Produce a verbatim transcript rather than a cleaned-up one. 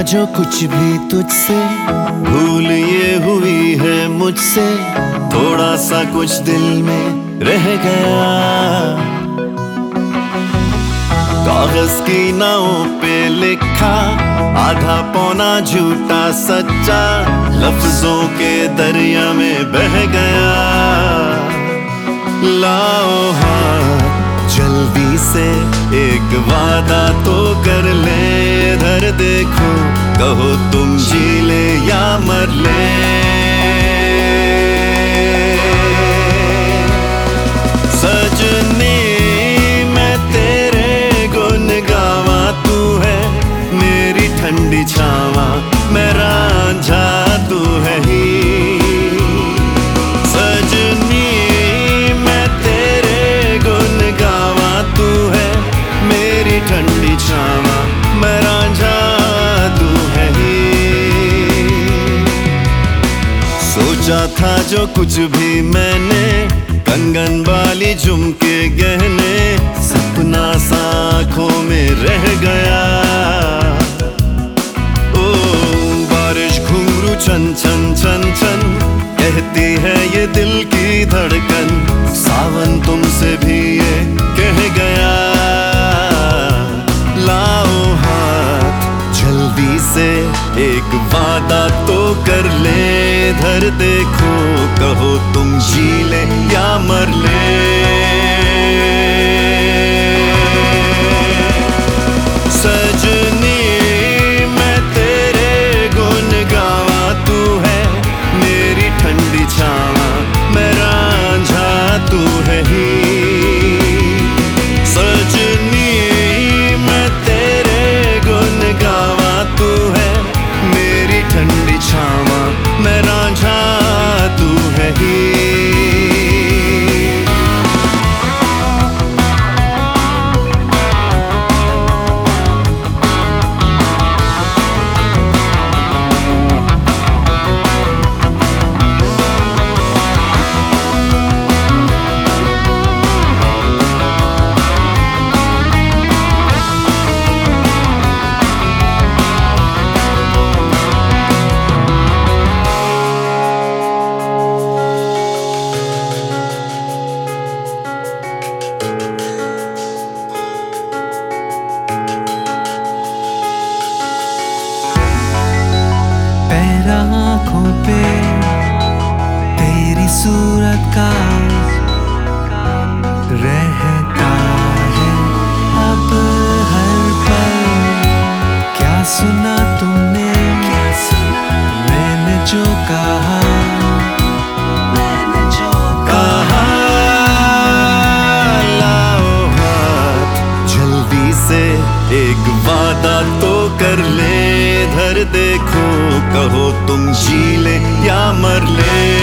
जो कुछ भी तुझसे भूल ये हुई है मुझसे, थोड़ा सा कुछ दिल में रह गया। कागज की नावों पे लिखा आधा पौना झूठा सच्चा, लफ्जों के दरिया में बह गया। लाओ हाथ जल्दी से एक वादा तो कर ले, इधर देखो कहो तुम जी ले या मर ले। सजनी मैं तेरे गुन गावा, तू है मेरी ठंडी छावा, मैं रांझा तू है ही। सजनी मैं तेरे गुन गावा, तू है मेरी ठंडी छावा, मैं रांझा तू है ही। सोचा था जो कुछ भी मैंने, कंगन वाली झुमके गहने, सपना सा आँखों में रह गया। ओ बारिश घुंघरू छन छन छन छन, कहती है ये दिल की धड़कन, सावन तुमसे भी ये कह गया। लाओ हाथ जल्दी से एक वादा तो कर ले, इधर देखो कहो तुम जी ले या मर ले। सजनी मैं तेरे गुन गावा, तू है मेरी ठंडी छावा, मैं रांझा तू है ही। सजनी मैं तेरे गुन गावा, तू है मेरी ठंडी छावा, मैं रांझा तू है ही। आँखों पे तेरी सूरत का रहता है अब हर पल। क्या सुना तुमने मैंने जो कहा, मैंने जो कहा। लाओ हाथ जल्दी से एक वादा तो कर ले, इधर देखो कहो तुम जी ले या मर ले।